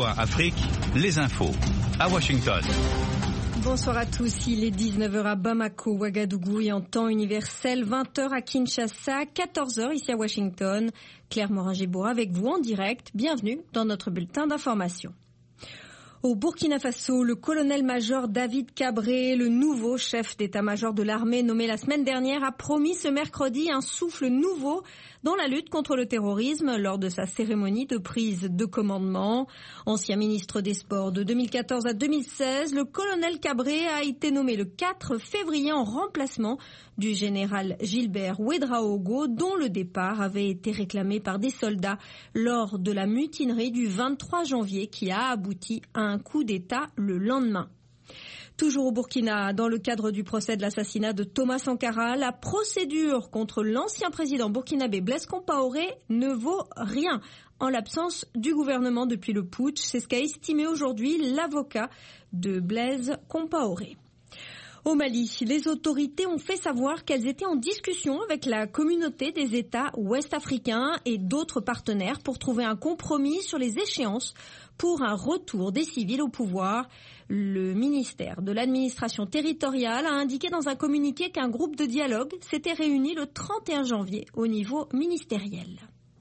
VOA Afrique, les infos à Washington. Bonsoir à tous, il est 19h à Bamako, Ouagadougou et en temps universel, 20h à Kinshasa, 14h ici à Washington. Claire Morin-Gébour avec vous en direct, bienvenue dans notre bulletin d'information. Au Burkina Faso, le colonel-major David Cabré, le nouveau chef d'état-major de l'armée nommé la semaine dernière, a promis ce mercredi un souffle nouveau dans la lutte contre le terrorisme lors de sa cérémonie de prise de commandement. Ancien ministre des Sports de 2014 à 2016, le colonel Cabré a été nommé le 4 février en remplacement du général Gilbert Ouédraogo, dont le départ avait été réclamé par des soldats lors de la mutinerie du 23 janvier qui a abouti à un coup d'État le lendemain. Toujours au Burkina, dans le cadre du procès de l'assassinat de Thomas Sankara, la procédure contre l'ancien président burkinabé Blaise Compaoré ne vaut rien en l'absence du gouvernement depuis le putsch. C'est ce qu'a estimé aujourd'hui l'avocat de Blaise Compaoré. Au Mali, les autorités ont fait savoir qu'elles étaient en discussion avec la communauté des États ouest-africains et d'autres partenaires pour trouver un compromis sur les échéances pour un retour des civils au pouvoir. Le ministère de l'administration territoriale a indiqué dans un communiqué qu'un groupe de dialogue s'était réuni le 31 janvier au niveau ministériel.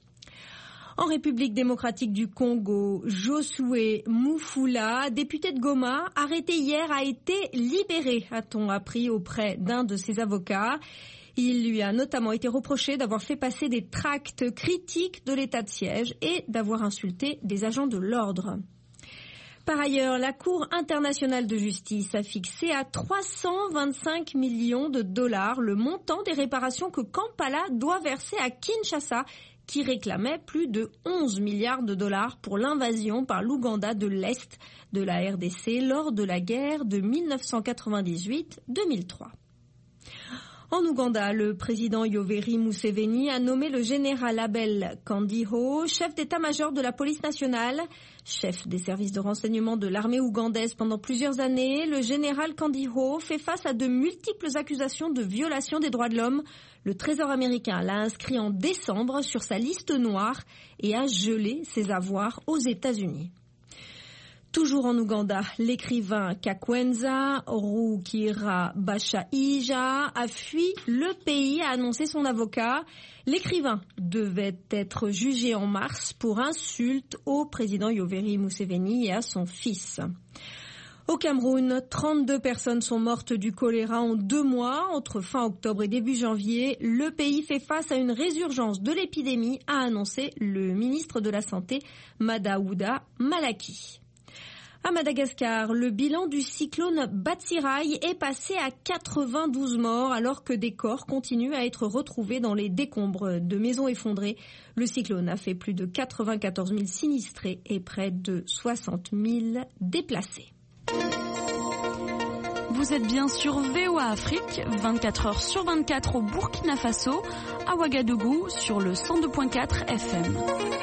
En République démocratique du Congo, Josué Mufula, député de Goma, arrêté hier, a été libéré, a-t-on appris auprès d'un de ses avocats. Il lui a notamment été reproché d'avoir fait passer des tracts critiques de l'état de siège et d'avoir insulté des agents de l'ordre. Par ailleurs, la Cour internationale de justice a fixé à 325 millions de dollars le montant des réparations que Kampala doit verser à Kinshasa, qui réclamait plus de 11 milliards de dollars pour l'invasion par l'Ouganda de l'Est de la RDC lors de la guerre de 1998-2003. En Ouganda, le président Yoweri Museveni a nommé le général Abel Kandiho, chef d'état-major de la police nationale, chef des services de renseignement de l'armée ougandaise pendant plusieurs années. Le général Kandiho fait face à de multiples accusations de violation des droits de l'homme. Le Trésor américain l'a inscrit en décembre sur sa liste noire et a gelé ses avoirs aux États-Unis. Toujours en Ouganda, l'écrivain Kakwenza Rukirabashaija a fui le pays, a annoncé son avocat. L'écrivain devait être jugé en mars pour insulte au président Yoweri Museveni et à son fils. Au Cameroun, 32 personnes sont mortes du choléra en 2 mois, entre fin octobre et début janvier. Le pays fait face à une résurgence de l'épidémie, a annoncé le ministre de la Santé, Madaouda Malaki. À Madagascar, le bilan du cyclone Batsirai est passé à 92 morts alors que des corps continuent à être retrouvés dans les décombres de maisons effondrées. Le cyclone a fait plus de 94 000 sinistrés et près de 60 000 déplacés. Vous êtes bien sur VOA Afrique, 24 heures sur 24 au Burkina Faso, à Ouagadougou sur le 102.4 FM.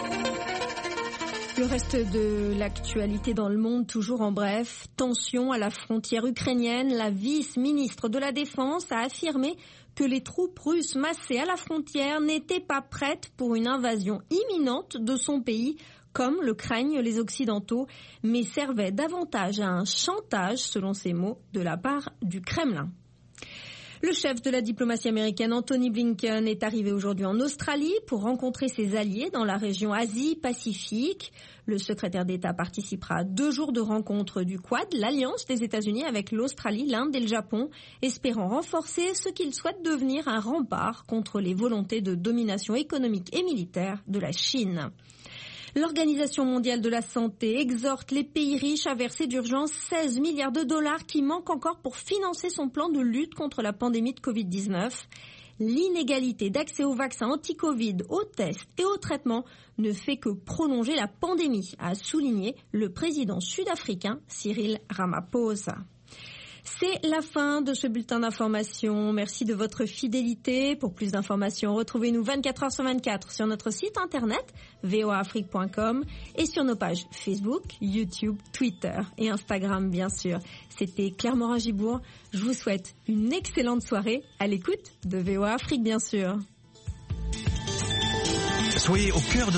Le reste de l'actualité dans le monde, toujours en bref. Tension à la frontière ukrainienne. La vice-ministre de la Défense a affirmé que les troupes russes massées à la frontière n'étaient pas prêtes pour une invasion imminente de son pays, comme le craignent les Occidentaux, mais servaient davantage à un chantage, selon ses mots, de la part du Kremlin. Le chef de la diplomatie américaine, Anthony Blinken, est arrivé aujourd'hui en Australie pour rencontrer ses alliés dans la région Asie-Pacifique. Le secrétaire d'État participera à 2 jours de rencontre du Quad, l'alliance des États-Unis avec l'Australie, l'Inde et le Japon, espérant renforcer ce qu'il souhaite devenir un rempart contre les volontés de domination économique et militaire de la Chine. L'Organisation mondiale de la santé exhorte les pays riches à verser d'urgence 16 milliards de dollars qui manquent encore pour financer son plan de lutte contre la pandémie de Covid-19. L'inégalité d'accès aux vaccins anti-Covid, aux tests et aux traitements ne fait que prolonger la pandémie, a souligné le président sud-africain Cyril Ramaphosa. C'est la fin de ce bulletin d'information. Merci de votre fidélité. Pour plus d'informations, retrouvez-nous 24 heures sur 24 sur notre site internet voaafrique.com et sur nos pages Facebook, YouTube, Twitter et Instagram, bien sûr. C'était Claire Morin-Gébour. Je vous souhaite une excellente soirée à l'écoute de VOA Afrique, bien sûr. Soyez au cœur de